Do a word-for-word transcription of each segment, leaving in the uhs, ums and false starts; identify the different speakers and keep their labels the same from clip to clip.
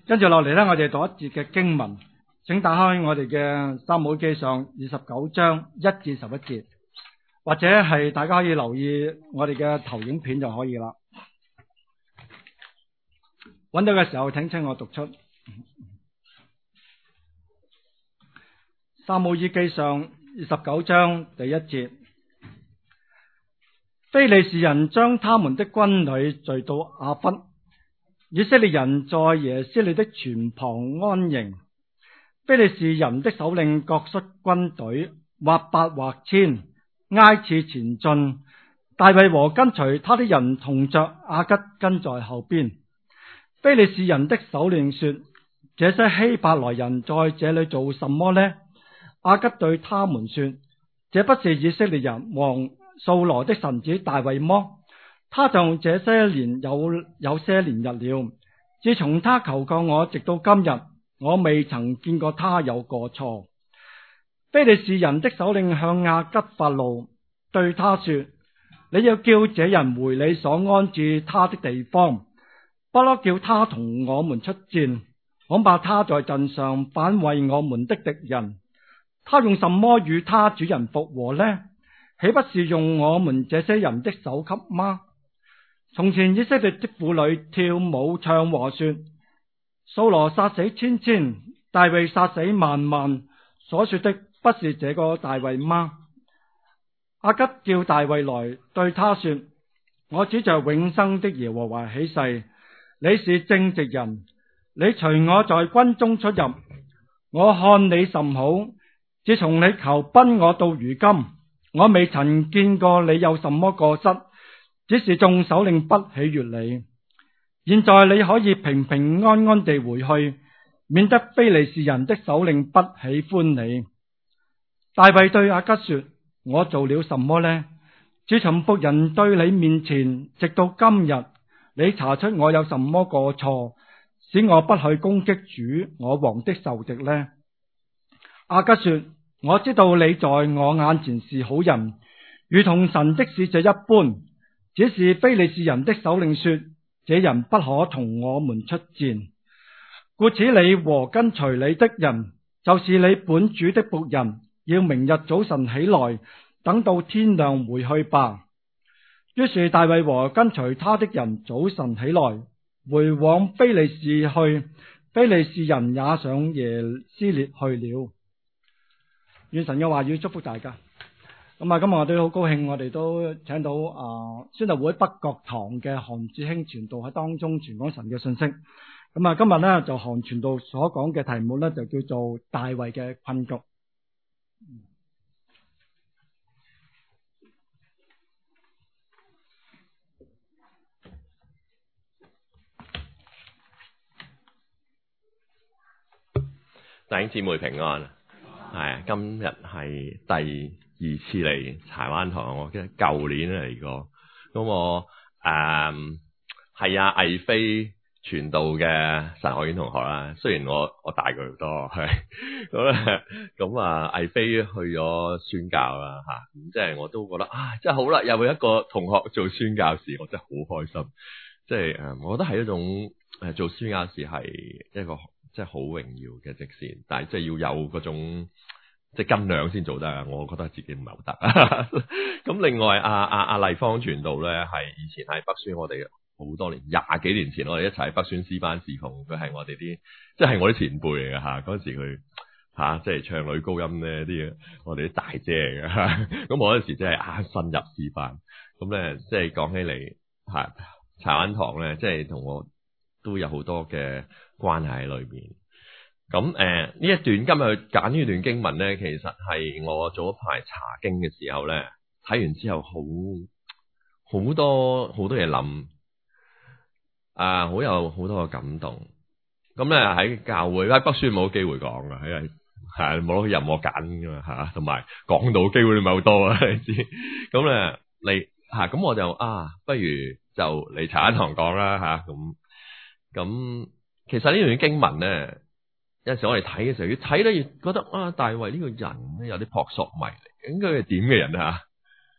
Speaker 1: 跟住落嚟呢，我哋讀一節嘅經文，請打開我哋嘅撒母耳記上二十九章一至十一節，或者係大家可以留意我哋嘅投影片就可以啦。揾到嘅時候，請請我讀出撒母耳記上二十九章第一節。非利士人將他們的軍旅聚到亞弗，以色列人在耶斯列的泉旁安營。非利士人的首領各率軍隊，或百或千，挨次前進。大衛和跟隨他的人同着亞吉跟在後邊。非利士人的首領說：這些希伯來人在這裏做什麼呢？亞吉對他們說：這不是以色列人王掃羅的臣子大衛麼？他就這些年有有些年日了，自從他求過我，直到今日，我未曾見過他有過錯。非利士人的首領向亞吉發怒，對他說：你要叫這人回你所安置他的地方，不可叫他同我們出戰，恐怕他在陣上反為我們的敵人。他用什麼與他主人復和呢？豈不是用我們這些人的首級嗎？從前以色列的婦女跳舞唱和說：掃羅殺死千千，大衛殺死萬萬，所說的不是這個大衛嗎？亞吉叫大衛來，對他說：我指着永生的耶和華起誓，你是正直人，你隨我在軍中出入，我看你甚好。自從你求奔我到如今，我未曾見過你有什麼過失，只是眾首領不喜悅你。現在你可以平平安安地回去，免得非利士人的首領不喜歡你。大衛對亞吉說：我做了什麼呢？自從僕人對你面前，直到今日，你查出我有什麼過錯，使我不去攻擊主我王的仇敵呢？亞吉說：我知道你在我眼前是好人，如同神的使者一般。只是非利士人的首領說：這人不可同我們出戰，故此你和跟隨你的人，就是你本主的僕人，要明日早晨起來，等到天亮回去吧。於是大衛和跟隨他的人早晨起來，回往非利士去，非利士人也上耶斯列去了。願神嘅話語祝福大家。咁啊，今日我哋好高興，我哋都請到啊宣道會北角堂嘅韓志興傳道喺當中傳講神嘅信息。咁啊，今日呢，就韓傳道所講嘅題目呢，就叫做大衛嘅困局。
Speaker 2: 弟兄姊妹平安。係今日係第二次嚟柴灣堂，我記得舊年嚟過。咁我誒係阿魏飛傳道嘅神學院同學啦。雖然我我大佢好多，係咁咧。咁啊，魏飛去咗宣教啦嚇。咁即係我都覺得啊，真係好啦，又有一個同學做宣教士，我真係好開心。即係誒，我覺得係一種誒做宣教士係一個即係好榮耀嘅職事，但係即係要有嗰種即係斤兩先做得。我覺得自己唔係好得。咁另外阿阿阿麗芳傳道咧，係以前喺北宣，我哋好多年廿幾年前，我哋一齊喺北宣詩班侍奉。佢係我哋啲即係我啲前輩嚟嘅嚇。嗰陣時佢嚇即係唱女高音咧啲，我哋啲大姐嚟嘅。咁我嗰陣時真係啱新入詩班。咁咧即係講起嚟嚇柴灣堂咧，即係同我都有好多嘅關係喺裏面。咁誒呢一段今日揀呢段經文咧，其實係我早一排查經嘅時候咧，睇完之後好好多好多嘢諗，啊好有好多嘅感動。咁咧喺教會喺北宣冇機會講噶，係係冇任我揀噶嘛嚇，同埋講到機會唔係好多啊，你知。咁咧你嚇咁我就啊，不如就嚟柴灣堂講啦嚇咁。咁其實呢段經文咧，有陣時我哋睇嘅時候，越睇咧越覺得啊，大衛呢個人咧有啲撲朔迷離，應該係點嘅人啊？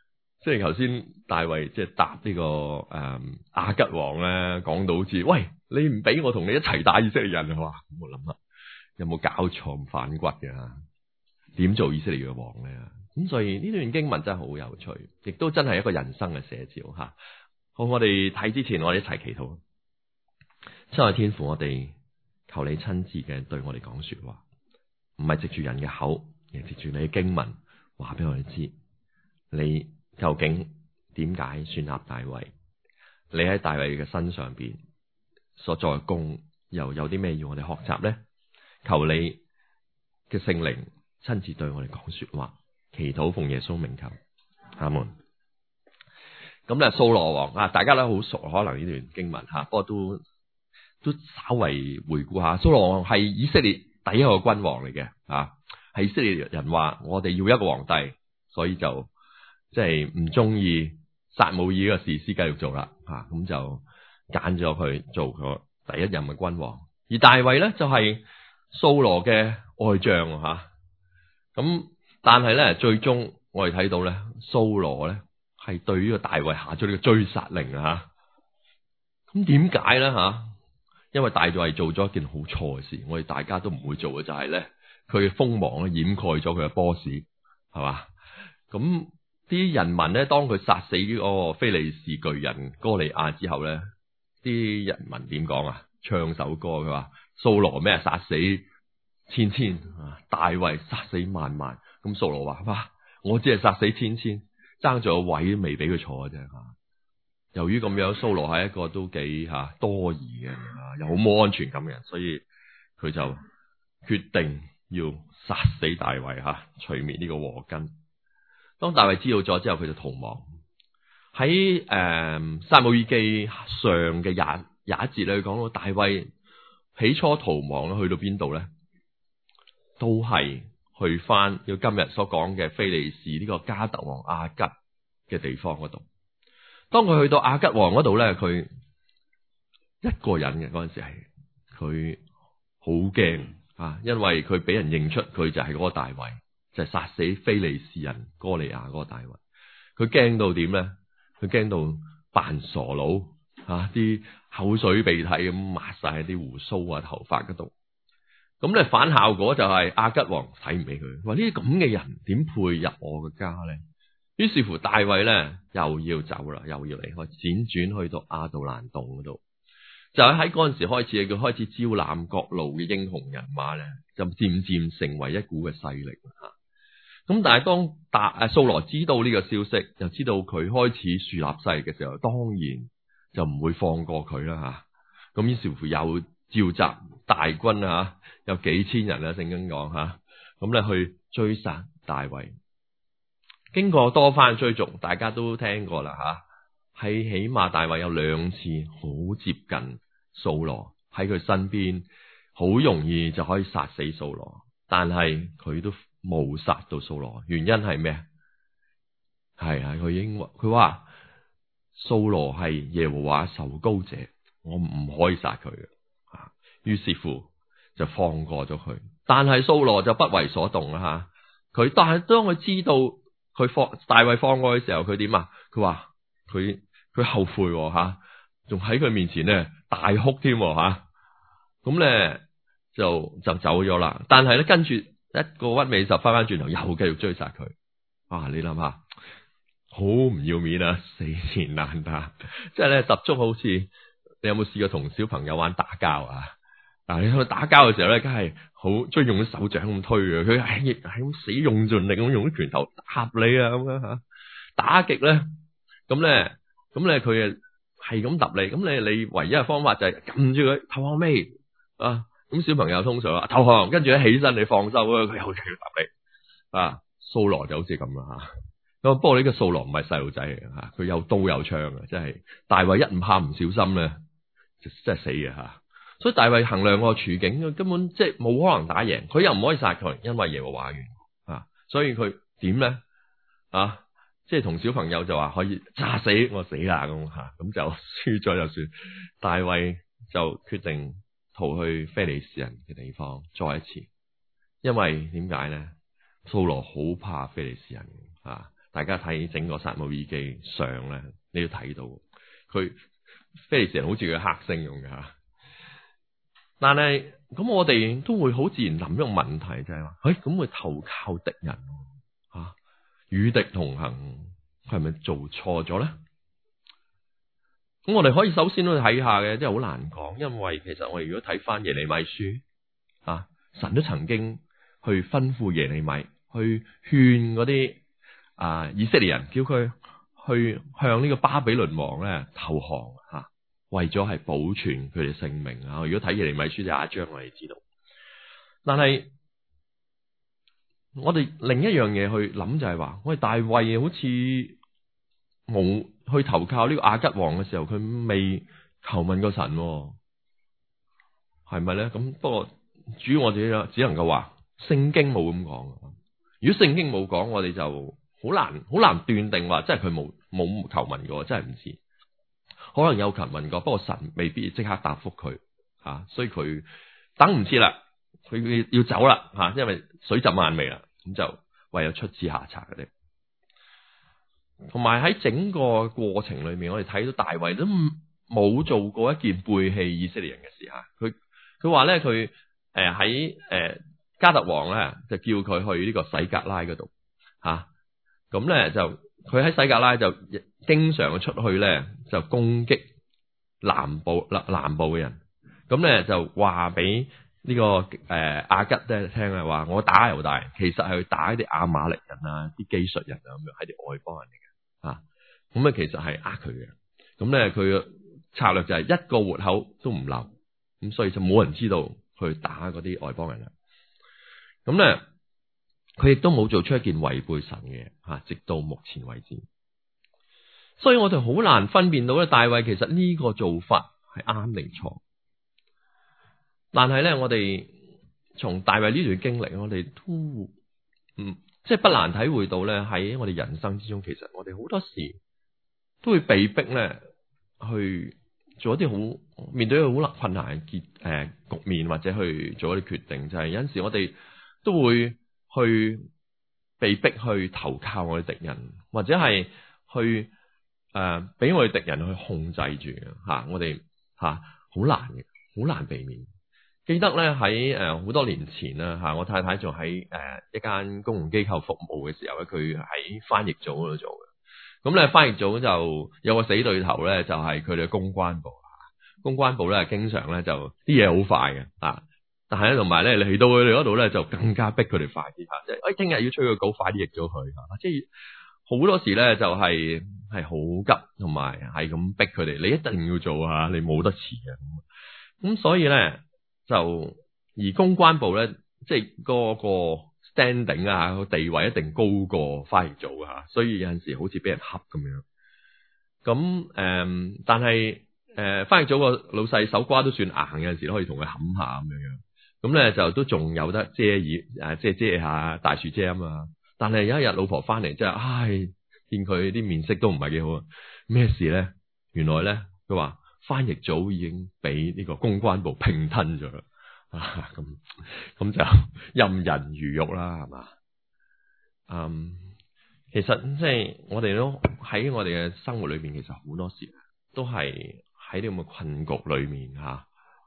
Speaker 2: 即係頭先大衛即係答呢個誒亞吉王咧，講到好似喂，你唔俾我同你一齊打以色列人，哇！我諗下有冇搞錯咁反骨嘅？點做以色列嘅王咧？咁所以呢段經文真係好有趣，亦都真係一個人生嘅寫照吓。好，我哋睇之前，我哋一齊祈禱。親愛天父，我哋求你親自嘅對我哋講說話，唔係藉住人嘅口，而係藉住你嘅經文話俾我哋知，你究竟點解選立大衛？你喺大衛嘅身上邊所作嘅功，又有啲咩要我哋學習呢？求你嘅聖靈親自對我哋講說話，祈禱奉耶穌名求，阿門。咁咧，掃羅王啊，大家都好熟，可能呢段經文吓，不過都都稍為回顧下。掃羅王係以色列第一個君王嚟嘅啊，係以色列人話我哋要一個皇帝，所以就即係唔中意撒母耳嘅士師繼續做啦吓，咁就揀咗佢做個第一任嘅君王。而大衛咧就係掃羅嘅愛將吓，咁但係咧最終我哋睇到咧，掃羅咧係對呢個大衛下咗呢個追殺令啊吓。咁點解咧吓？因為大衛做咗一件好錯嘅事，我哋大家都唔會做嘅，就係咧佢嘅鋒芒咧掩蓋咗佢嘅 boss 係嘛。咁啲人民咧，當佢殺死呢個非利士巨人哥利亞之後咧，啲人民點講啊？唱首歌，佢話掃羅咩殺死千千，大衛殺死萬萬。咁掃羅話：哇，我只係殺死千千，爭咗個位都未俾佢坐嘅啫吓。由於咁樣，掃羅係一個都幾吓多疑嘅，又好冇安全感嘅人，所以佢就決定要殺死大衛吓，除滅呢個禍根。當大衛知道咗之後，佢就逃亡。喺誒撒母耳記上嘅廿廿一節咧，佢講到大衛起初逃亡咧，去到邊度咧？都係去翻要今日所講嘅非利士呢個加特王亞吉嘅地方嗰度。當佢去到亞吉王嗰度咧，佢一個人嘅嗰陣時係佢好驚啊，因為佢俾人認出佢就係嗰個大衛，就係、是、殺死非利士人哥利亞嗰個大衛。佢驚到點咧？佢驚到扮傻佬啊！啲口水鼻涕咁抹晒喺啲鬍鬚啊、頭髮嗰度。咁咧反效果就係亞吉王睇唔起佢，話呢啲咁嘅人點配入我嘅家咧？於是乎大衛咧又要走啦，又要離開，輾轉去到亞杜蘭洞嗰度。就喺嗰陣時開始，佢開始招攬各路嘅英雄人馬咧，就漸漸成為一股嘅勢力吓。咁但係當大誒掃羅知道呢個消息，就知道佢開始樹立勢力嘅時候，當然就唔會放過佢啦吓。咁於是乎又召集大軍啊，有幾千人啊，聖經講吓，咁咧去追殺大衛。經過多番追逐，大家都聽過啦吓，係起碼大衛有兩次好接近掃羅喺佢身邊，好容易就可以殺死掃羅，但係佢都冇殺到掃羅。原因係咩？係啊，佢已經佢話掃羅係耶和華受膏者，我唔可以殺佢嘅。於是乎就放過咗佢，但係掃羅就不為所動啦吓。佢但係當佢知道佢放大衛放過嘅時候，佢點啊？佢話佢佢後悔吓，仲喺佢面前咧大哭添吓。咁咧就就走咗啦。但係咧跟住一個屈尾十翻翻轉頭，又繼續追殺佢。啊，你諗下，好唔要面啊，死纏爛打，即係咧十足好似你有冇試過同小朋友玩打交啊？嗱，你去打交嘅時候咧，梗係好中意用啲手掌咁推嘅，佢係亦係咁死用盡力咁用啲拳頭打你啊咁樣吓，打極咧，咁咧，咁咧佢啊係咁揼你，咁你你唯一嘅方法就係撳住佢投降咩啊？咁小朋友通常話投降，跟住咧起身你放手，佢又繼續揼你啊。掃羅就好似咁啦吓，咁不過呢個掃羅唔係細路仔嚟嘅吓，佢有刀有槍嘅，真係大衛一唔怕唔小心咧，就真係死嘅吓。所以大衛衡量個處境，根本即係冇可能打贏，佢又唔可以殺佢，因為耶和華願啊，所以佢點咧啊？即係同小朋友就話可以炸死我死啦咁吓，咁就輸咗就算。大衛就決定逃去非利士人嘅地方，再一次，因為點解咧？掃羅好怕非利士人啊， 大家睇整個撒母耳記上咧，你要睇到佢非利士人好似佢黑星咁嘅吓。但係咁我哋都會好自然諗一個問題，就係話，誒咁會投靠敵人吓，與敵同行，佢係咪做錯咗咧？咁我哋可以首先都睇下嘅，即係好難講，因為其實我哋如果睇翻耶利米書啊，神都曾經去吩咐耶利米去勸嗰啲啊以色列人，叫佢去向呢個巴比倫王咧投降吓。啊為咗係保存佢哋性命啊！如果睇耶利米書第一章，我哋知道。但係我哋另一樣嘢去諗就係話，喂，大衛好似冇去投靠呢個亞吉王嘅時候，佢未求問過神，係咪咧？咁不過主要我自己只能夠話聖經冇咁講。如果聖經冇講，我哋就好難好難斷定話，即係佢冇冇求問過，真係唔知。可能有求問過，不過神未必即刻答覆佢吓，所以佢等唔切啦，佢要走啦吓，因為水浸眼眉啦，咁就唯有出此下策嘅啫。同埋喺整個過程裏面，我哋睇到大衛都冇做過一件背棄以色列人嘅事吓。佢佢話咧，佢誒喺誒加特王咧就叫佢去呢個洗革拉嗰度吓，咁咧就佢喺洗革拉就經常出去咧就攻擊南部南部嘅人，咁咧就話俾呢個誒亞吉咧聽啊，話我打猶大，其實係去打啲亞瑪力人啊、啲基述人啊，咁樣係啲外邦人嚟嘅啊，咁咧其實係呃佢嘅，咁咧佢嘅策略就係一個活口都唔留，咁所以就冇人知道去打嗰啲外邦人啦。咁咧佢亦都冇做出一件違背神嘅吓，直到目前為止。所以我哋好難分辨到咧，大衛其實呢個做法係啱定錯。但係咧，我哋從大衛呢段經歷，我哋都嗯，即係不難體會到咧，喺我哋人生之中，其實我哋好多時都會被逼咧去做一啲好面對一個好困難嘅結誒局面，或者去做一啲決定。就係有陣時我哋都會去被逼去投靠我哋敵人，或者係去誒俾我哋敵人去控制住吓，我哋吓好難嘅，好難避免。記得咧喺誒好多年前啦吓，我太太仲喺誒一間公共機構服務嘅時候咧，佢喺翻譯組嗰度做嘅。咁咧翻譯組就有個死對頭咧，就係佢哋嘅公關部。公關部咧經常咧就啲嘢好快嘅啊，但係咧同埋咧嚟到佢哋嗰度咧就更加逼佢哋快啲吓，即係誒聽日要催個稿，快啲譯咗佢吓，即係好多時咧就係係好急，同埋係咁逼佢哋，你一定要做吓，你冇得遲嘅。咁所以咧。就而公關部咧，即係嗰個 standing 啊，個地位一定高過翻譯組啊，所以有陣時好似俾人恰咁樣。咁誒、嗯，但係誒翻譯組個老細手瓜都算硬，有陣時都可以同佢冚下咁樣樣。咁咧就都仲有得遮掩誒，即係遮下大樹遮啊嘛。但係有一日老婆翻嚟，即係唉，見佢啲面色都唔係幾好啊。咩事咧？原來咧佢話。翻譯組已經俾呢個公關部併吞咗啦，啊咁咁就任人魚肉啦，係嘛？嗯，其實即係我哋都喺我哋嘅生活裏邊，其實好多時都係喺啲咁嘅困局裏面吓。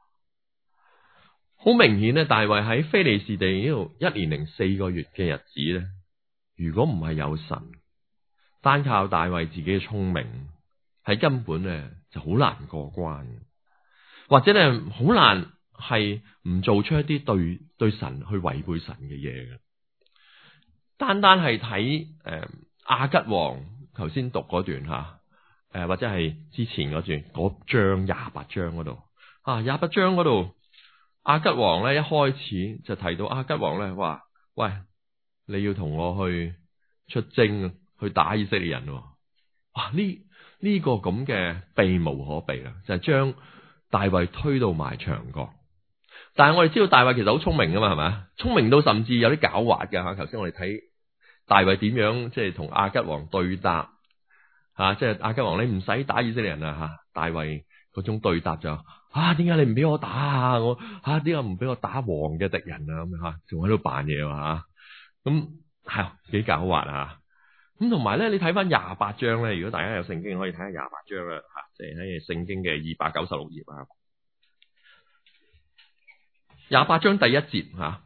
Speaker 2: 好明顯咧，大衛喺非利士地呢度一年零四個月嘅日子咧，如果唔係有神，單靠大衛自己嘅聰明，係根本咧就好難過關，或者咧好難係唔做出一啲對對神去違背神嘅嘢嘅。單單係睇誒亞吉王頭先讀嗰段吓，誒、呃、或者係之前嗰段嗰章廿八章嗰度啊，廿八章嗰度亞吉王咧一開始就提到亞吉王咧話：喂，你要同我去出征去打以色列人。哇！呢呢、這個咁嘅避無可避啦，就係、是、將大衛推到埋牆角。但係我哋知道大衛其實好聰明噶嘛，係咪？聰明到甚至有啲狡猾嘅吓。頭先我哋睇大衛點樣即係同亞吉王對答吓，即係亞吉王，你唔使打以色列人啊吓。大衛嗰種對答就啊，點解你唔俾我打啊？我啊，點解唔俾我打王嘅敵人啊？咁吓，仲喺度扮嘢吓，咁係幾狡猾啊！ 咁同埋咧，你睇翻廿八章咧，如果大家有聖經可以睇下廿八章啦，吓，即係喺聖經嘅二百九十六頁啊。廿八章第一節吓，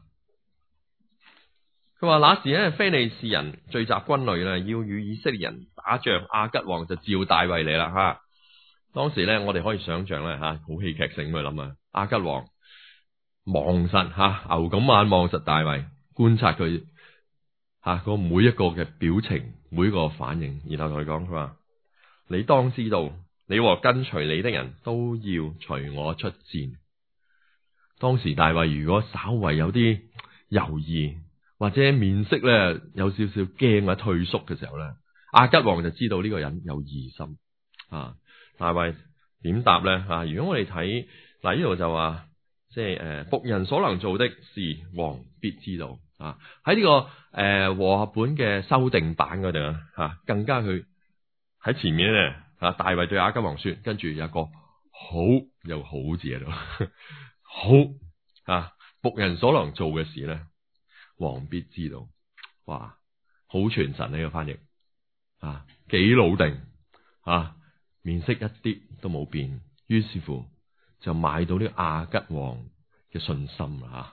Speaker 2: 佢話那時咧，非利士人聚集軍隊啦，要與以色列人打仗，亞吉王就召大衛嚟啦吓。當時咧，我哋可以想象咧吓，好戲劇性去諗啊，亞吉王望實吓，牛咁眼望實大衛，觀察佢吓個每一個嘅表情，每一個反應，然後同佢講，佢話你當知道，你和跟隨你的人都要隨我出戰。當時大衛如果稍為有啲猶豫，或者面色咧有少少驚或退縮嘅時候咧，亞吉王就知道呢個人有疑心啊。大衛點答咧啊？如果我哋睇嗱呢度就話，即係誒僕人所能做的事，王必知道啊。喺呢、這個誒、呃、和合本嘅修訂版嗰度啊，更加佢喺前面咧啊，大衛對亞吉王說，跟住有個好有好字喺度，好啊僕人所能做嘅事咧，王必知道。哇，好傳神呢個翻譯啊，幾老定啊！面色一啲都冇變，於是乎就買到呢個亞吉王嘅信心啦。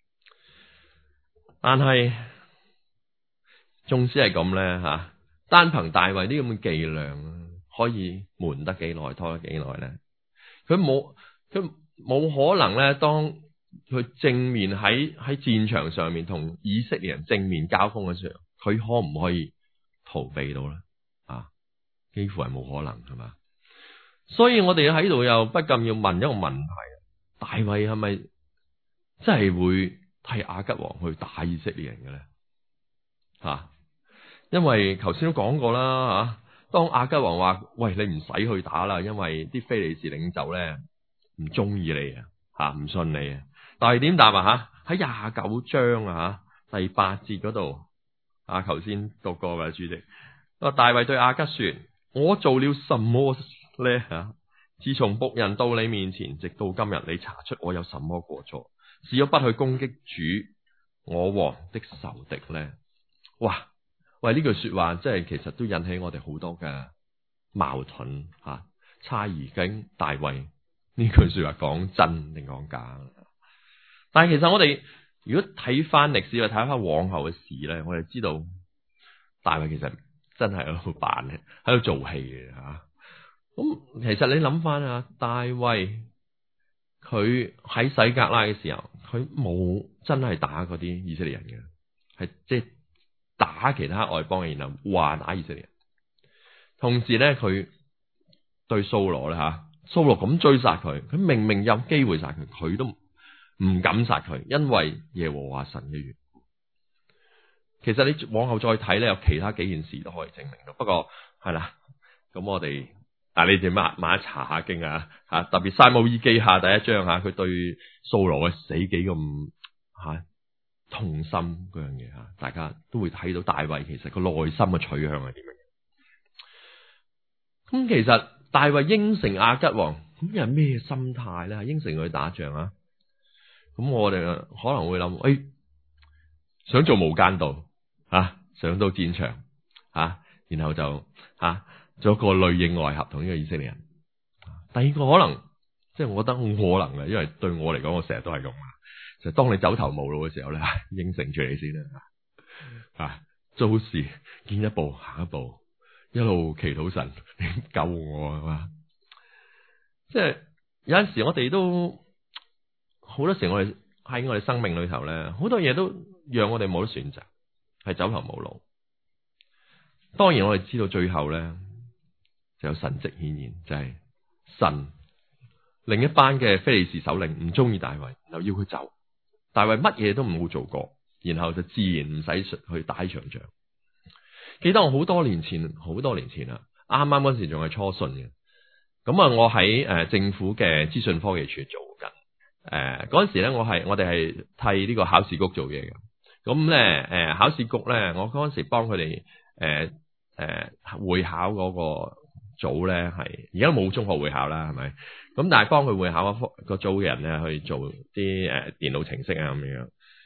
Speaker 2: 但係縱使係咁咧吓，單憑大衛呢咁嘅伎倆，可以瞞得幾耐，拖得幾耐咧？佢冇佢冇可能咧，當佢正面喺喺戰場上面同以色列人正面交鋒嘅時候，佢可唔可以逃避到咧？啊，幾乎係冇可能，係嘛？所以我哋喺度又不禁要問一個問題：大衛係咪真係會替亞吉王去打以色列人嘅咧？吓、啊，因為頭先都講過啦，吓、啊，當亞吉王話：喂，你唔使去打啦，因為啲非利士領袖咧唔中意你啊，吓，唔信你啊。但係點答啊？吓，喺廿九章啊，吓，第八節嗰度啊，頭先讀過嘅主席，啊，大衛對亞吉說：我做了什麼咧吓？自從僕人到你面前，直到今日，你查出我有什麼過錯，是要不去攻擊主我王的仇敵咧？哇！喂，呢句說話即係其實都引起我哋好多嘅矛盾吓，猜疑究竟大衛呢句說話講真定講假？但係其實我哋如果睇翻歷史，或睇翻往後嘅事咧，我哋知道大衛其實真係喺度扮嘅，喺度做戲嘅吓。咁其實你諗翻啊，大衛佢喺洗革拉嘅時候，佢冇真係打嗰啲以色列人嘅，係即係打其他外邦人，然後話打以色列人。同時咧，佢對掃羅咧吓，掃羅咁追殺佢，佢明明有機會殺佢，佢都唔敢殺佢，因為耶和華神嘅緣故。其實你往後再睇咧，有其他幾件事都可以證明到。不過係啦，咁我哋。但係你哋抹抹一查下經啊，吓，特別撒母耳記下第一章吓，佢對掃羅嘅死幾咁吓痛心嗰樣嘢吓，大家都會睇到大衛其實個內心嘅取向係點樣。咁其實大衛應承亞吉王，咁又係咩心態咧？應承佢打仗啊？咁我哋可能會諗，誒、哎，想做無間道啊，上到戰場啊，然後就啊。做一個內應外合同呢個以色列人。第二個可能，即係我覺得好可能嘅，因為對我嚟講，我成日都係咁啊。就係當你走投無路嘅時候咧，應承住你先啦。啊，做事見一步行一步，一路祈禱神你救我啊嘛。即係有陣時我哋都好多時，我哋喺我哋生命裏頭咧，好多嘢都讓我哋冇得選擇，係走投無路。當然我哋知道最後咧。就有神蹟顯現，就係、是、神另一班嘅非利士首領唔中意大衛，然後要佢走。大衛乜嘢都冇做過，然後就自然唔使去打呢場仗。記得我好多年前，好多年前啦，啱啱嗰時仲係初信嘅。咁啊，我喺誒政府嘅資訊科技處做緊。誒嗰陣時咧，我係我哋係替呢個考試局做嘢嘅。咁咧，誒考試局咧，我嗰陣時幫佢哋誒誒會考嗰、那個。組咧係而家冇中學會考啦，係咪？咁但係幫佢會考個組嘅人咧去做啲誒電腦程式啊咁樣。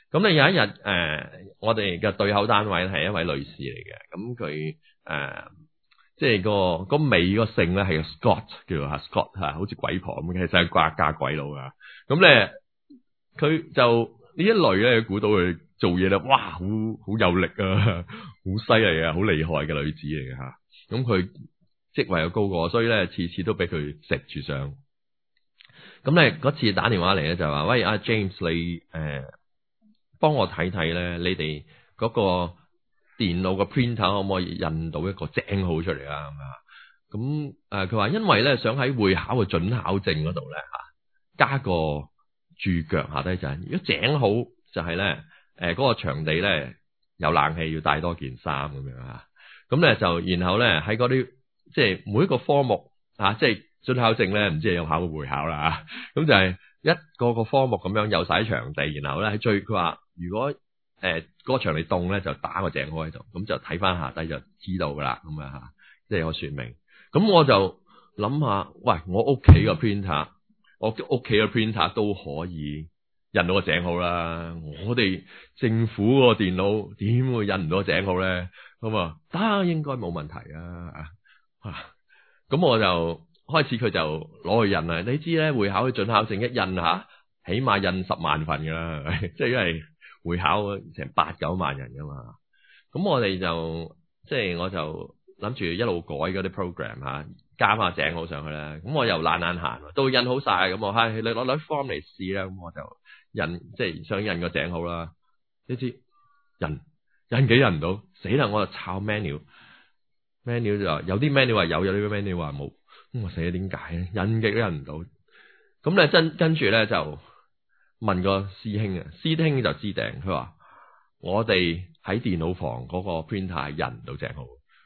Speaker 2: 咁咧有一日誒、呃，我哋嘅對口單位係一位女士嚟嘅，咁佢誒即係個個尾個姓咧係個 Scott 叫做嚇 Scott 嚇，好似鬼婆咁，其實係掛嫁鬼佬噶。咁咧佢就呢一類咧，估到佢做嘢咧，哇，好好有力啊，好犀利啊，好厲害嘅女子嚟嘅嚇。咁佢職位又高過我，所以咧次次都俾佢食住上。咁咧嗰次打電話嚟咧就話：喂，阿 James 你誒。呃幫我睇睇咧，你哋嗰個電腦個 printer 可唔可以印到一個井號出嚟啊？咁咁誒，佢話因為咧想喺會考嘅准考證嗰度咧嚇加個註腳下低就係，如果井號就係咧誒嗰個場地咧有冷氣，要帶多件衫咁樣啊。咁咧就然後咧喺嗰啲即係每一個科目啊，即係准考證咧，唔知係有考過會考啦嚇。咁就係一個個科目咁樣有晒場地，然後咧喺最佢話。如果誒嗰、呃嗰個場地凍咧，就打個井號喺度，咁就睇翻下低就知道噶啦，咁樣嚇，即係有個說明。咁我就諗下，喂，我屋企個 printer，我屋企個 printer 都可以印到個井號啦。我哋政府個電腦點會印唔到個井號咧？咁啊，得應該冇問題啊！啊，咁我就開始佢就攞去印啦。你知咧，會考嘅准考證一印下，起碼印十萬份噶啦，即係因為。會考成八九萬人噶嘛，咁我哋就即係我就諗住一路改嗰啲 program 吓，加翻個井號上去啦。咁我又懶懶閒，都印好晒，咁我係你攞攞 form 嚟試啦。咁我就印即係想印個井號啦。呢啲印印幾印唔到，死啦！我就抄 manual，manual 就話有啲 manual 話有，有啲 manual 話冇。咁我死咗點解咧？印極都印唔到。咁咧真跟住咧就。問個師兄啊，師兄就知定，佢話我哋喺電腦房嗰個 printer 印唔到井號，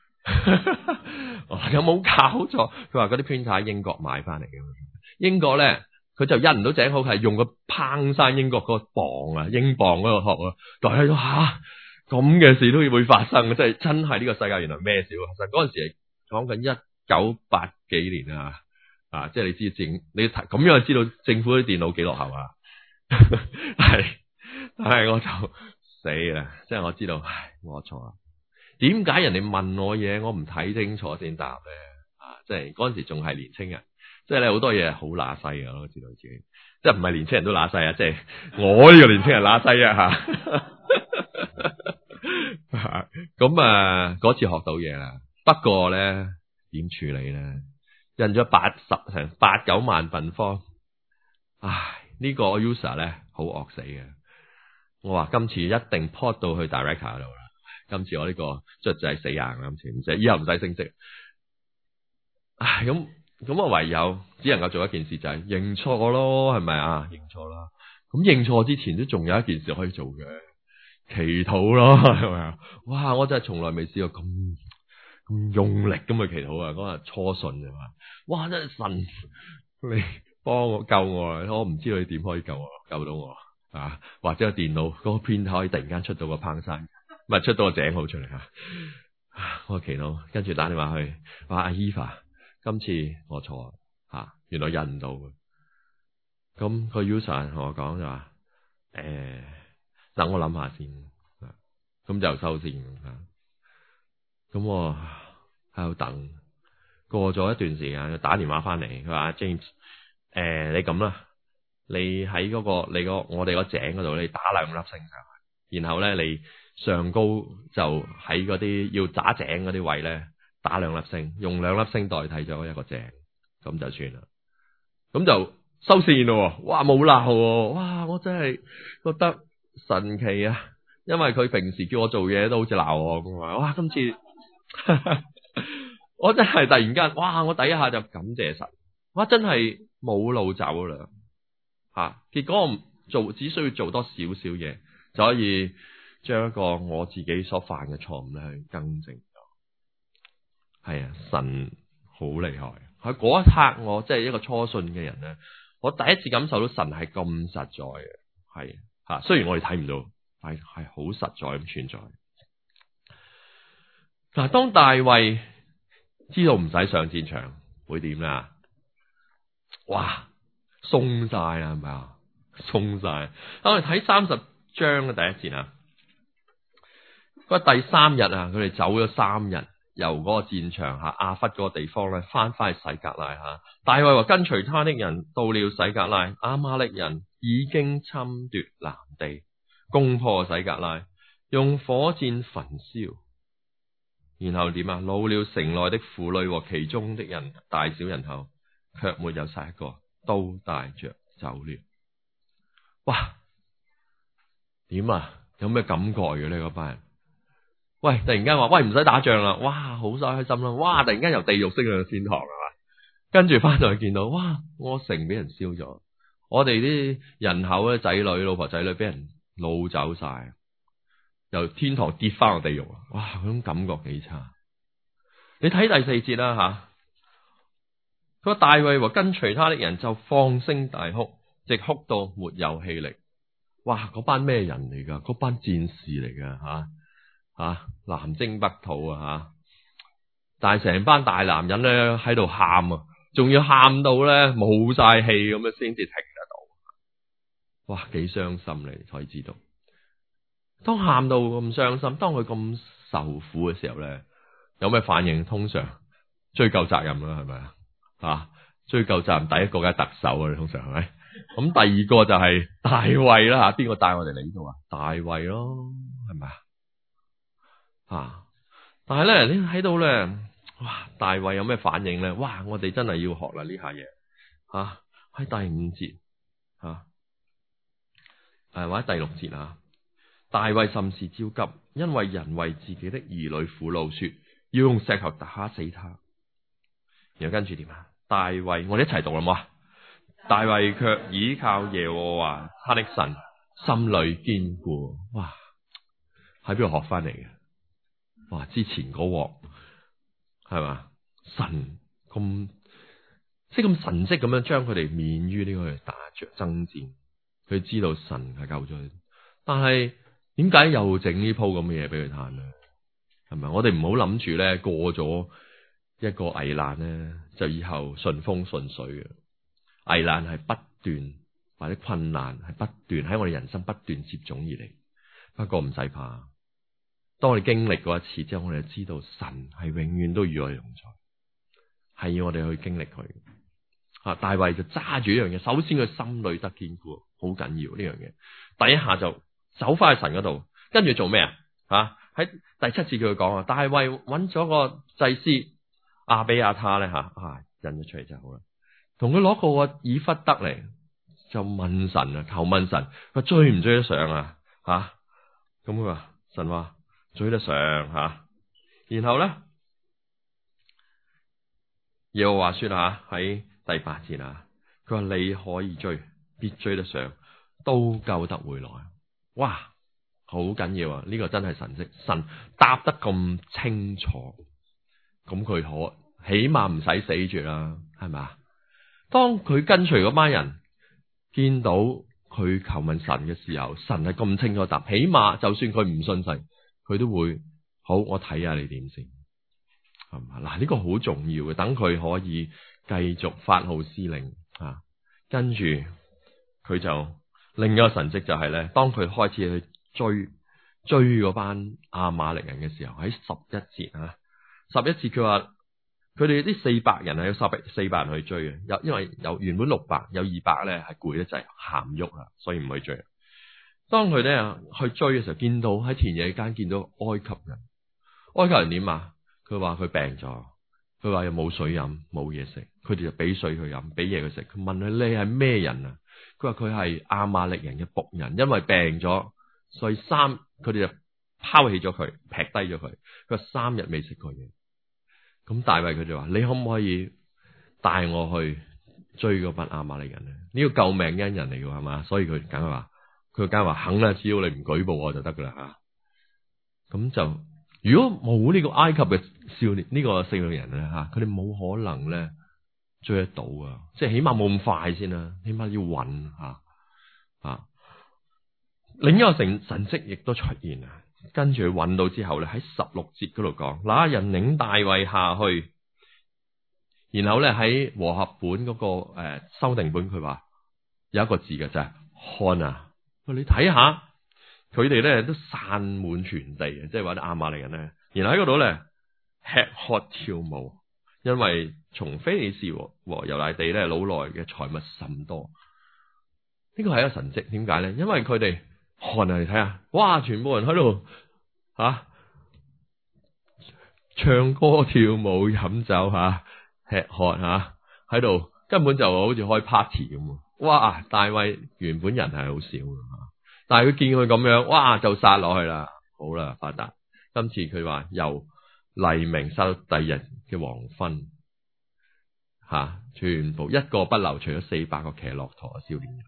Speaker 2: 有冇搞錯？佢話嗰啲 printer 喺英國買翻嚟嘅，英國咧佢就印唔到井號，係用個攀山英國個磅啊，英鎊嗰個殼啊，但係都吓咁嘅事都會發生，即係真係呢個世界原來咩事會發生？嗰陣時係講緊一九八幾年啊，啊，即係你知政你咁樣就知道政府啲電腦幾落後啊！係，但係我就死啦！即係我知道，唉，我錯啦。點解人哋問我嘢，我唔睇清楚先答咧？啊，即係嗰陣時仲係年青人，即係咧好多嘢好乸西嘅，我都知道自己，即係唔係年青人都乸西啊！即係我呢個年青人乸西啊！吓，咁啊，嗰次學到嘢啦。不過咧，點處理咧？印咗八十成八九萬份方，唉。呢個 user 咧好惡死嘅，我話今次一定 port 到去 director 度啦。今次我呢個卒就係死硬啦，今次唔使以後唔使升職。唉，咁咁我唯有只能夠做一件事，就係認錯咯，係咪啊？認錯啦。咁認錯之前都仲有一件事可以做嘅，祈禱咯，係咪啊？哇！我真係從來未試過咁咁用力咁去祈禱啊！嗰日初信啫嘛，哇！真係神你。幫我救我啊！我唔知道你點可以救我，救到我啊！或者個電腦嗰個 printer 可以突然間出到個攀山，唔係出到個井號出嚟吓。我祈禱，跟住打電話去，話阿 Eva，今次我錯吓、啊，原來印唔到嘅。咁、個 user 同我講就話，誒、欸，等我諗下先，咁就收線。咁我喺度等，過咗一段時間，佢打電話翻嚟，佢話 James。誒、呃，你咁啦，你喺嗰、嗰個你個我哋個井嗰度，你打兩粒星上去，然後咧你上高就喺嗰啲要打井嗰啲位咧打兩粒星，用兩粒星代替咗一個井，咁就算啦。咁就收線咯，哇冇鬧，哇我真係覺得神奇啊！因為佢平時叫我做嘢都好似鬧我咁啊，哇今次我真係突然間，哇我第一下就感謝神，哇真係。冇路走啦，吓、啊！結果我做只需要做多少少嘢，就可以將一個我自己所犯嘅錯誤咧去更正咗。係啊，神好厲害。喺嗰一刻，我即係一個初信嘅人咧，我第一次感受到神係咁實在嘅，係吓、啊。雖然我哋睇唔到，但係係好實在咁存在。嗱，當大衛知道唔使上戰場，會點啦？哇，鬆晒啦，係咪啊？鬆晒。我哋睇三十章嘅第一節啊，佢話第三日啊，佢哋走咗三日，由嗰個戰場吓亞弗嗰個地方咧，翻返去洗革拉吓。大衛話跟隨他的人到了洗革拉，亞瑪力人已經侵奪南地，攻破洗革拉，用火箭焚燒。然後點啊？擄了城內的婦女和其中的人，大小人口，卻沒有殺一個，都帶着走了。哇！點啊？有咩感覺嘅呢？嗰班人，喂，突然間話喂唔使打仗啦，哇，好晒開心啦，哇！突然間由地獄升上天堂係嘛？跟住翻到去見到，哇！我城俾人燒咗，我哋啲人口咧，仔女、老婆仔女俾人擄走晒。由天堂跌翻落地獄，哇！嗰種感覺幾差。你睇第四節啦吓，佢話大衛和跟隨他的人就放聲大哭，直哭到沒有氣力。哇！嗰班咩人嚟噶？嗰班戰士嚟噶吓吓，南征北討啊吓！但係成班大男人咧喺度喊啊，仲要喊到咧冇晒氣咁樣先至停得到。哇！幾傷心你可以知道。當喊到咁傷心，當佢咁受苦嘅時候咧，有咩反應？通常追究責任啦，係咪啊？啊，追究責任第一個梗係特首啊，通常係咪？咁第二個就係大衛啦吓，邊個帶我哋嚟呢度啊？大衛咯，係咪啊？啊！但係咧，你睇到咧，哇！大衛有咩反應咧？哇！我哋真係要學啦呢下嘢吓，喺第五節吓，誒或者第六節啊。大衛甚是焦急，因為人為自己的兒女苦惱，說要用石頭打死他。然後跟住點啊？大衛，我哋一齊讀啦，好冇啊？大衛卻倚靠耶和華他的神，心裏堅固。哇！喺邊度學翻嚟嘅？哇！之前嗰鑊係嘛？神咁即係咁神蹟咁樣將佢哋免於呢個打仗爭戰，佢知道神係救咗佢，但係。點解又整呢鋪咁嘅嘢俾佢嘆咧？係咪？我哋唔好諗住咧過咗一個危難咧，就以後順風順水嘅。危難係不斷或者困難係不斷喺我哋人生不斷接踵而嚟。不過唔使怕，當我哋經歷過一次之後，我哋就知道神係永遠都與我哋同在，係要我哋去經歷佢。啊，大衛就揸住呢樣嘢，首先佢心裏得堅固，好緊要呢樣嘢。第一下就。走翻去神嗰度，跟住做咩啊？吓，喺第七次佢講啊，大衛揾咗個祭司亞比亞他咧吓，啊印咗出嚟就好啦。同佢攞個以弗得嚟，就問神啊，求問神，佢追唔追得上啊？吓，咁佢話神話追得上吓、啊，然後咧耶和華說吓喺第八節啊，佢話你可以追，必追得上，都救得回來。哇，好緊要啊！呢、這個真係神蹟，神答得咁清楚，咁佢可起碼唔使死住啦，係咪啊？當佢跟隨嗰班人見到佢求問神嘅時候，神係咁清楚答，起碼就算佢唔信神，佢都會好，我睇下你點先，係嘛？嗱，呢個好重要嘅，等佢可以繼續發號施令啊，跟住佢就。另一個神蹟就係咧，當佢開始去追追嗰班亞瑪力人嘅時候，喺十一節啊，十一節佢話佢哋啲四百人係有十四百人去追嘅，有因為有原本六百，有二百咧係攰得滯行唔喐啦，所以唔去追。當佢咧去追嘅時候，見到喺田野間見到埃及人，埃及人點啊？佢話佢病咗，佢話又冇水飲冇嘢食，佢哋就俾水佢飲，俾嘢佢食。佢問佢，你係咩人啊？佢話佢係亞瑪力人嘅僕人，因為病咗，所以三佢哋就拋棄咗佢，劈低咗佢。佢話三日未食過嘢。咁大衛佢就話：你可唔可以帶我去追嗰班亞瑪力人咧？呢個救命恩人嚟嘅係嘛？所以佢梗係話，佢梗係話肯啦，只要你唔舉報我就得噶啦吓。咁就如果冇呢個埃及嘅少年呢、呢個四個人咧吓，佢哋冇可能咧。追得到啊！即係起碼冇咁快先啦，起碼要穩吓啊！另一個神神蹟亦都出現啊！跟住佢揾到之後咧，喺十六節嗰度講，嗱，人領大衛下去，然後咧喺和合本嗰、那個誒、呃、修訂本，佢話有一個字嘅就係看啊！你睇下佢哋咧都散滿全地，即係話啲亞瑪力人咧，然後喺嗰度咧吃喝跳舞，因為從非利士和猶大地咧擄來嘅財物甚多。呢個係一個神蹟，點解咧？因為佢哋看嚟睇下，哇！全部人喺度吓唱歌跳舞飲酒吓、啊、吃喝吓喺度，根本就好似開 party 咁。哇！大衛原本人係好少嘅，但係佢見佢咁樣，哇就殺落去啦。好啦，發達。今次佢話由黎明殺到第二日嘅黃昏，吓、啊、全部一個不留，除咗四百個騎駱駝嘅少年人。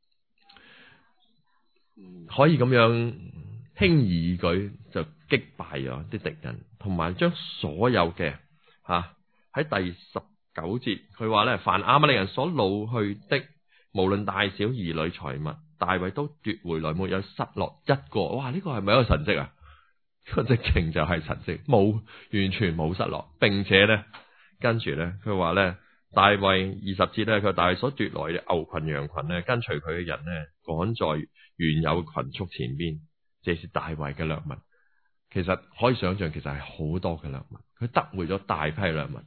Speaker 2: 可以咁樣輕而易舉就擊敗咗啲敵人，同埋將所有嘅吓喺第十九節佢話咧，凡亞瑪力人所擄去的，無論大小兒女財物，大衛都奪回來，沒有失落一個。哇！呢、這個係咪一個神蹟啊？呢、這個直情就係神蹟，冇完全冇失落，並且咧跟住咧佢話咧，大衛二十節咧，佢大衛所奪來嘅牛群羊群咧，跟隨佢嘅人咧，趕在原有群畜前邊，這是大衛嘅掠物。其實可以想象，其實係好多嘅掠物，佢得回咗大批掠物。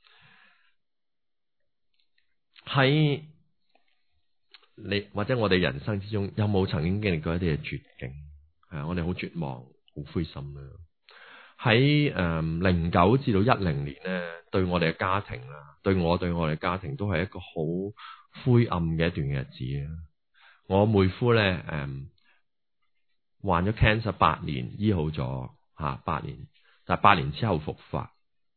Speaker 2: 喺你或者我哋人生之中，有冇曾經經歷過一啲嘅絕境？係啊，我哋好絕望、好灰心啦。喺誒零九至到一零年咧，對我哋嘅家庭啦，對我對我哋家庭都係一個好灰暗嘅一段日子啊！我妹夫咧，誒、嗯，患咗 cancer 八年，醫好咗吓八年，但係八年之後復發，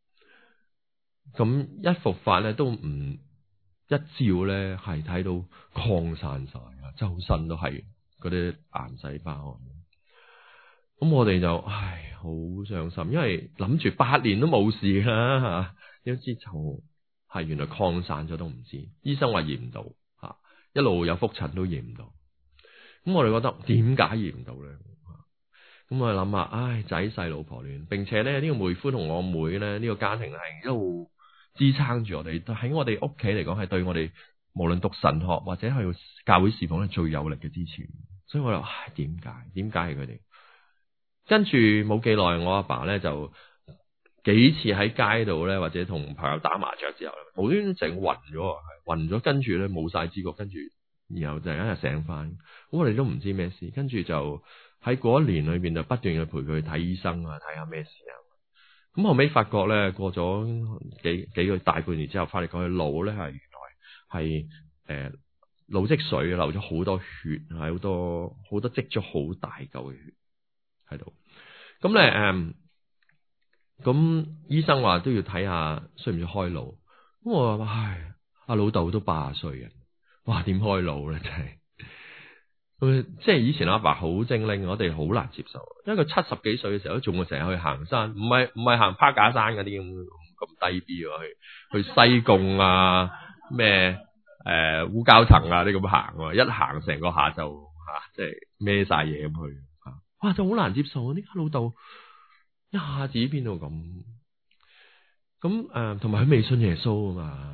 Speaker 2: 咁一復發咧都唔一照咧係睇到擴散晒啊，周身都係嗰啲癌細胞。咁我哋就唉好傷心，因為諗住八年都冇事啦吓，點知就係原來擴散咗都唔知，醫生話驗唔到吓，一路有覆診都驗唔到。咁我哋覺得點解驗唔到咧？咁我哋諗下，唉，仔細老婆亂，並且咧呢、這個妹夫同我妹咧呢、這個家庭係一路支撐住我哋，喺我哋屋企嚟講係對我哋無論讀神學或者去教會侍奉咧最有力嘅支持。所以我哋唉，點解？點解係佢哋？跟住冇幾耐，我阿爸咧就幾次喺街度咧，或者同朋友打麻雀之後咧，無端端整暈咗，暈咗，跟住咧冇晒知覺，跟住。然後就一日醒翻，咁我哋都唔知咩事，跟住就喺嗰一年裏邊就不斷去陪佢去睇醫生啊，睇下咩事啊。咁後尾發覺咧，過咗幾幾個大半年之後，發覺佢腦咧係原來係誒腦積水，流咗好多血，係好多好多積咗好大嚿嘅血喺度。咁咧誒，咁、嗯、醫生話都要睇下需唔需要開腦。咁我話唉，阿老豆都八十歲人。哇！點開腦咧？真係，佢即係以前阿爸好精靈，我哋好難接受。因為佢七十幾歲嘅時候都仲會成日去行山，唔係唔係行攀架山嗰啲咁咁低 B 喎，去去西貢啊咩誒烏蛟騰啊啲咁行，一行成個下晝吓，即係孭晒嘢咁去吓，哇！就好難接受啊！呢家老豆一下子變到咁，咁誒，同埋佢未信耶穌啊嘛。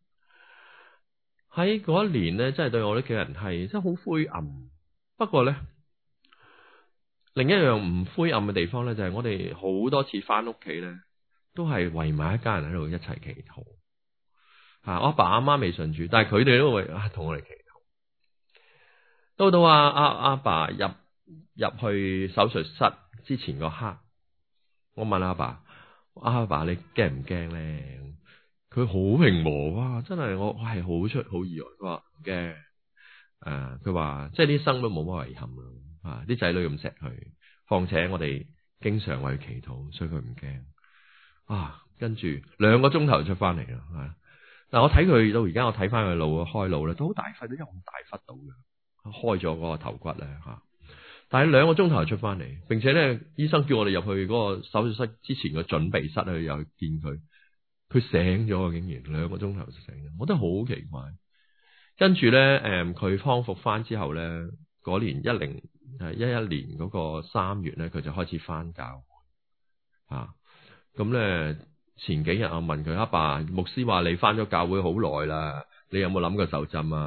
Speaker 2: 喺嗰一年咧，真係對我哋屋企人係真係好灰暗。不過咧，另一樣唔灰暗嘅地方咧，就係我哋好多次翻屋企咧，都係圍埋一家人喺度一齊祈禱。吓，我阿爸阿媽未信主，但係佢哋都會啊同我哋祈禱。到到阿阿阿爸入入去手術室之前嗰刻，我問阿爸：阿爸，你驚唔驚咧？佢好平和，哇！真係我我係好出好意外。佢話唔驚，誒，佢話即係啲生都冇乜遺憾咯，啊，啲仔女咁錫佢，況且我哋經常為佢祈禱，所以佢唔驚。啊，跟住兩個鐘頭出翻嚟啦，啊！但我睇佢到而家，我睇翻佢腦開腦咧，都好大忽，都有咁大忽到嘅，開咗嗰個頭骨咧吓。但係兩個鐘頭出翻嚟，並且咧，醫生叫我哋入去嗰個手術室之前嘅準備室去又去見佢。佢醒咗，竟然兩個鐘頭就醒咗，我覺得好奇怪。跟住咧，誒，佢康復翻之後咧，嗰年一零誒一一年嗰個三月咧，佢就開始翻教會啊。咁咧前幾日我問佢，阿爸，牧師話你翻咗教會好耐啦，你有冇諗過受浸啊？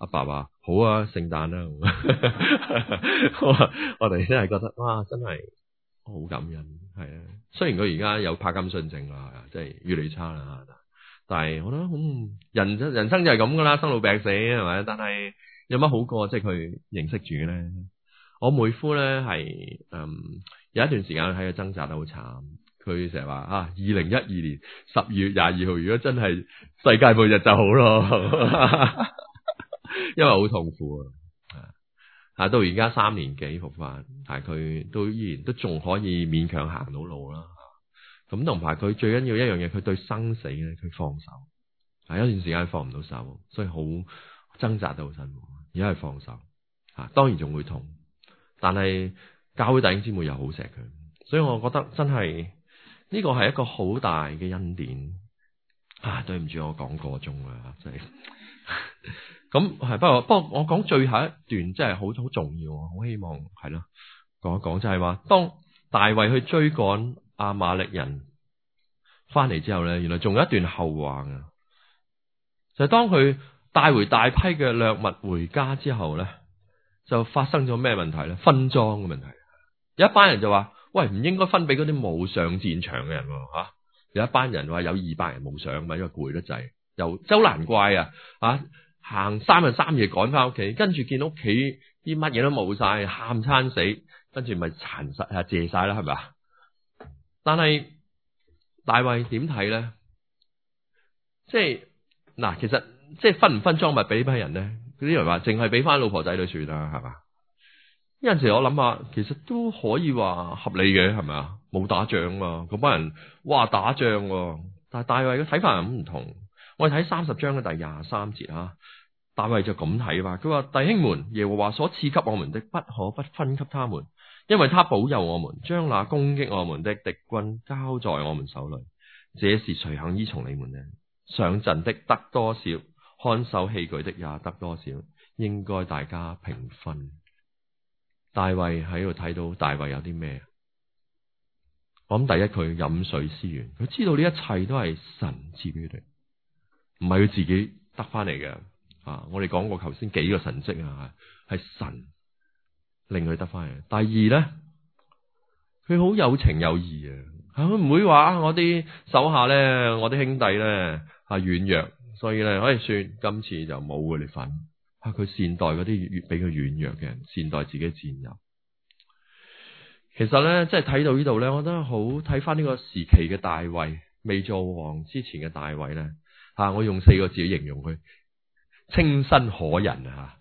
Speaker 2: 阿爸話好啊，聖誕啦，我我哋真係覺得哇，真係好感恩，係啊。雖然佢而家有帕金遜症啦，即係越嚟越差啦，但係我覺得嗯，人人生就係咁噶啦，生老病死係咪？但係有乜好過即係佢認識主咧？我妹夫咧係嗯有一段時間喺度掙扎得好慘。佢成日話啊，二零一二年十二月廿二號，如果真係世界末日就好咯，因為好痛苦啊！啊，到而家三年幾復翻，但係佢都依然都仲可以勉強行到路啦。咁同埋佢最緊要一樣嘢，佢對生死咧，佢放手。啊，有段時間放唔到手，所以好掙扎得好辛苦。而家係放手，啊，當然仲會痛，但係教會弟兄姊妹又好錫佢，所以我覺得真係。呢個係一個好大嘅恩典啊！對唔住，我講個鐘啦，真係咁係。不過不過，我講最後一段真係好好重要，好希望係咯講一講，就係話當大衛去追趕亞瑪力人翻嚟之後咧，原來仲有一段後話嘅，就係當佢帶回大批嘅掠物回家之後咧，就發生咗咩問題咧？分贓嘅問題，有一班人就話。喂，唔應該分俾嗰啲冇上戰場嘅人吓、啊，有一班人話有二百人冇上嘛，因為攰得滯，又周難怪啊！啊，行三日三夜趕翻屋企，跟住見到屋企啲乜嘢都冇晒，喊餐死，跟住咪殘實啊謝晒啦，係咪啊？但係大衛點睇咧？即係嗱，其實即係分唔分贓物俾呢班人咧？嗰啲人話淨係俾翻老婆仔女算啦，係嘛？有陣時我諗下，其實都可以話合理嘅，係咪啊？冇打仗嘛，嗰班人哇打仗，但係大衛嘅睇法係咁唔同。我哋睇三十章嘅第廿三節啊，大衛就咁睇嘛。佢話弟兄們，耶和華所賜給我們的，不可不分給他們，因為他保佑我們，將那攻擊我們的敵軍交在我們手裏。這是誰肯依從你們呢？上陣的得多少，看守器具的也得多少，應該大家平分。大衛喺度睇到大衛有啲咩？我諗第一，佢飲水思源，佢知道呢一切都係神賜俾佢，唔係佢自己得翻嚟嘅。啊，我哋講過頭先幾個神蹟啊，係神令佢得翻嚟。第二咧，佢好有情有義啊，佢唔會話我啲手下咧，我啲兄弟咧係軟弱，所以咧可以算今次就冇佢哋份。佢善待嗰啲越比佢軟弱嘅人，善待自己戰友。其實咧，即係睇到呢度咧，我覺得好睇翻呢個時期嘅大衛，未做王之前嘅大衛咧，吓我用四個字形容佢，清新可人啊！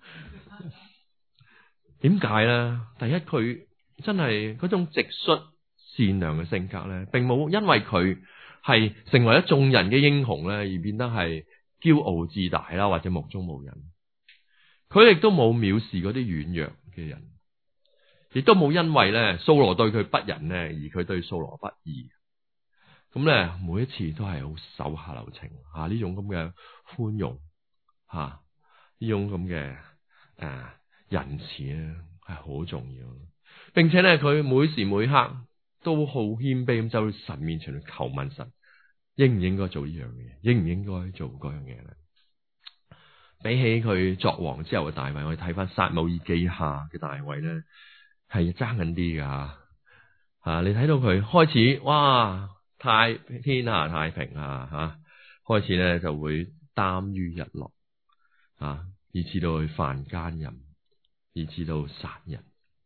Speaker 2: 點解咧？第一，佢真係嗰種直率善良嘅性格咧，並冇因為佢係成為咗眾人嘅英雄咧，而變得係驕傲自大啦，或者目中無人。佢亦都冇藐視嗰啲軟弱嘅人，亦都冇因為咧掃羅對佢不仁咧，而佢對掃羅不義。咁咧每一次都係好手下留情吓，呢種咁嘅寬容吓，呢種咁嘅誒仁慈咧係好重要，並且咧佢每時每刻都好謙卑咁走到神面前去求問神，應唔應該做呢樣嘢，應唔應該做嗰樣嘢咧？比起佢作王之後嘅大衛，我哋睇翻撒母耳記下嘅大衛咧，係爭緊啲噶吓。你睇到佢開始哇，太天下太平啊吓，開始咧就會耽於日落啊，以至到去犯奸淫，以至到殺人，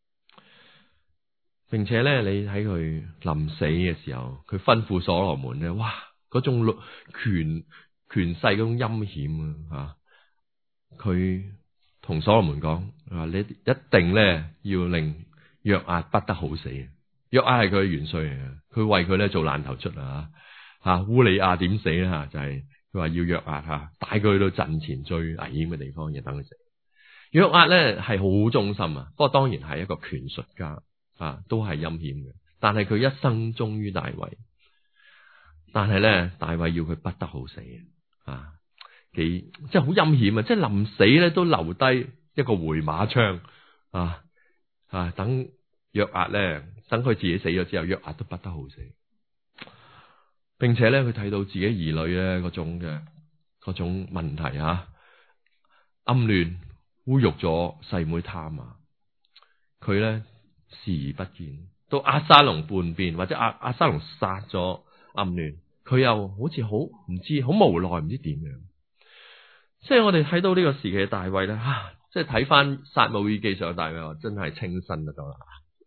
Speaker 2: 並且咧你喺佢臨死嘅時候，佢吩咐所羅門咧，哇，嗰種權權勢嗰種陰險啊！佢同所羅門講：啊，你一定咧要令約押不得好死。約押係佢嘅元帥嚟嘅，佢為佢咧做爛頭卒啊！吓烏利亞點死咧？吓就係佢話要約押吓帶佢去到陣前最危險嘅地方，而等佢死。約押咧係好忠心啊，不過當然係一個權術家啊，都係陰險嘅。但係佢一生忠於大衛，但係咧大衛要佢不得好死啊！幾即係好陰險啊！即係臨死咧都留低一個回馬槍啊啊！等約押咧，等佢自己死咗之後，約押都不得好死，並且咧佢睇到自己兒女咧嗰種嘅嗰種問題啊，暗亂侮辱咗細妹他瑪，佢咧視而不見。到押沙龍叛變，或者押押沙龍殺咗暗嫩，佢又好似好唔知好無奈，唔知點樣。即係我哋睇到呢個時期嘅大衛咧，啊，即係睇翻撒母耳記上嘅大衛，真係清新得咗啦。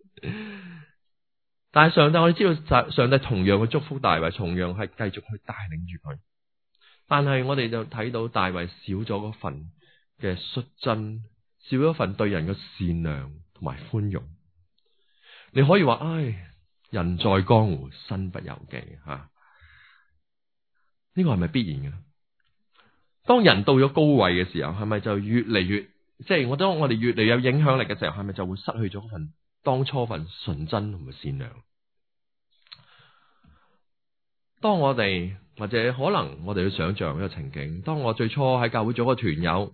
Speaker 2: 但係上帝，我哋知道上帝同樣嘅祝福大衛，同樣係繼續去帶領住佢。但係我哋就睇到大衛少咗嗰份嘅率真，少咗份對人嘅善良同埋寬容。你可以話，唉，人在江湖，身不由己吓，呢、這個係咪必然嘅？當人到咗高位嘅時候，係咪就越嚟越，即係我當我哋越嚟有影響力嘅時候，係咪就會失去咗份當初份純真同埋善良？當我哋或者可能我哋要想象一個情景，當我最初喺教會做個團友，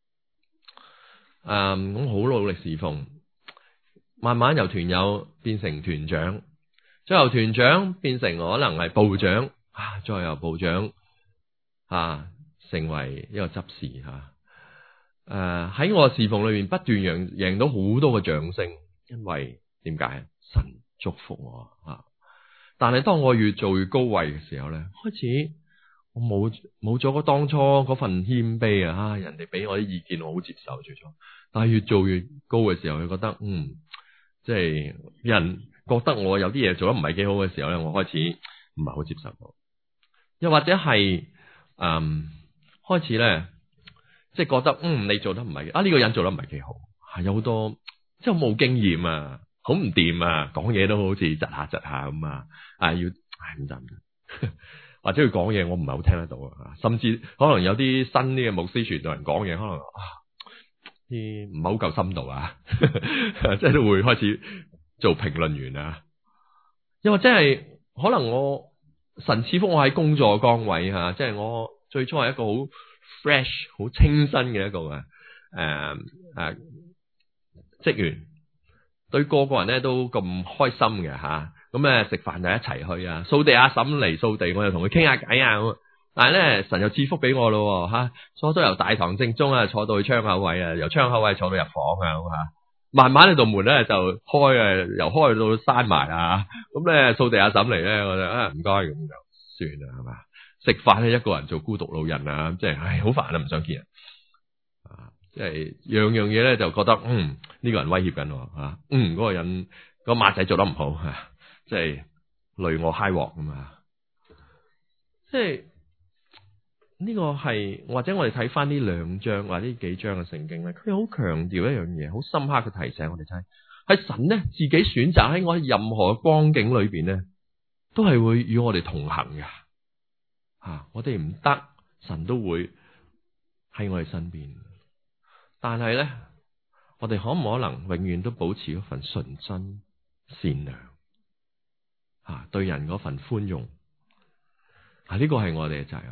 Speaker 2: 誒咁好努力侍奉。慢慢由團友變成團長，再由團長變成可能係部長，啊，再由部長啊成為一個執事吓。誒、啊、喺我嘅侍奉裏面不斷贏贏到好多嘅掌聲，因為點解？神祝福我啊！但係當我越做越高位嘅時候咧，開始我冇冇咗嗰當初嗰份謙卑啊！啊，人哋俾我啲意見我好接受最初，但係越做越高嘅時候，佢覺得嗯。即係人覺得我有啲嘢做得唔係幾好嘅時候咧，我開始唔係好接受到。又或者係嗯開始咧，即係覺得嗯你做得唔係啊，呢個人做得唔係幾好，係有好多即係冇經驗啊，好唔掂啊，講嘢都好似窒下窒下咁啊，啊要唉唔得唔得，或者佢講嘢我唔係好聽得到啊，甚至可能有啲新啲嘅牧師傳道人講嘢，可能啊。啲唔係好夠深度啊，即係都會開始做評論員啊，又或者係可能我神賜福我喺工作崗位吓，即係我最初係一個好 fresh、好清新嘅一個誒誒誒職員，對個個人咧都咁開心嘅吓，咁咧食飯就一齊去啊，掃地阿嬸嚟掃地，我又同佢傾下偈啊咁。但係咧，神又賜福俾我咯吓，初初由大堂正中啊坐到去窗口位啊，由窗口位坐到入房啊咁吓，慢慢呢道門咧就開啊，由開到閂埋啊，咁咧掃地阿嬸嚟咧，我就啊唔該咁就算啦係嘛，食飯咧一個人做孤獨老人啊，即係唉好煩啊，唔想見人啊，即係樣樣嘢咧就覺得嗯呢個人威脅緊我啊，嗯嗰個人個馬仔做得唔好吓，即係累我嗨鑊咁啊，即係。呢個係或者我哋睇翻呢兩章或者呢幾章嘅聖經咧，佢好強調一樣嘢，好深刻嘅提醒我哋睇，係神咧自己選擇喺我任何嘅光景裏邊咧，都係會與我哋同行嘅。吓、啊，我哋唔得，神都會喺我哋身邊。但係咧，我哋可唔可能永遠都保持嗰份純真、善良？吓、啊，對人嗰份寬容，啊呢個係我哋嘅責任。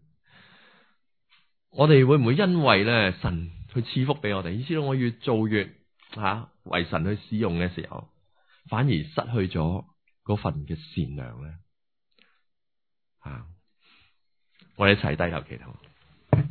Speaker 2: 我哋會唔會因為咧神去賜福俾我哋，意思到我越做越吓、啊、為神去使用嘅時候，反而失去咗嗰份嘅善良咧？吓、啊，我哋一齊低頭祈禱。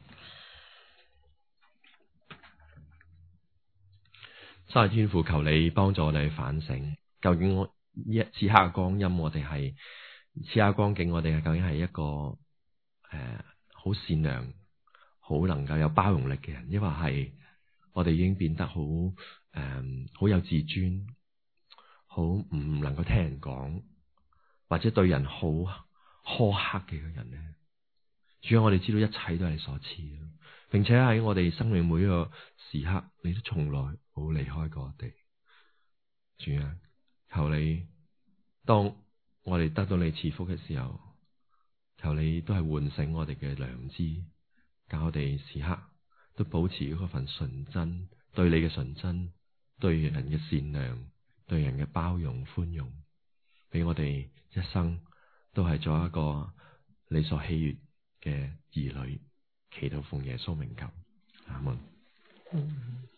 Speaker 2: 三位天父，求你幫助我哋去反省，究竟我呢一此刻嘅光陰，我哋係此刻光景，我哋係究竟係一個誒好、呃、善良、好能夠有包容力嘅人，抑或係我哋已經變得好誒好有自尊，好唔能夠聽人講，或者對人好苛刻嘅一個人咧？主要我哋知道一切都係你所賜，並且喺我哋生命每一個時刻，你都從來冇離開過我哋。主啊，求你當我哋得到你賜福嘅時候，求你都係喚醒我哋嘅良知，教我哋時刻都保持嗰份純真，對你嘅純真，對人嘅善良，對人嘅包容寬容，俾我哋一生都係做一個你所喜悅嘅兒女。祈禱奉耶穌名求，阿門。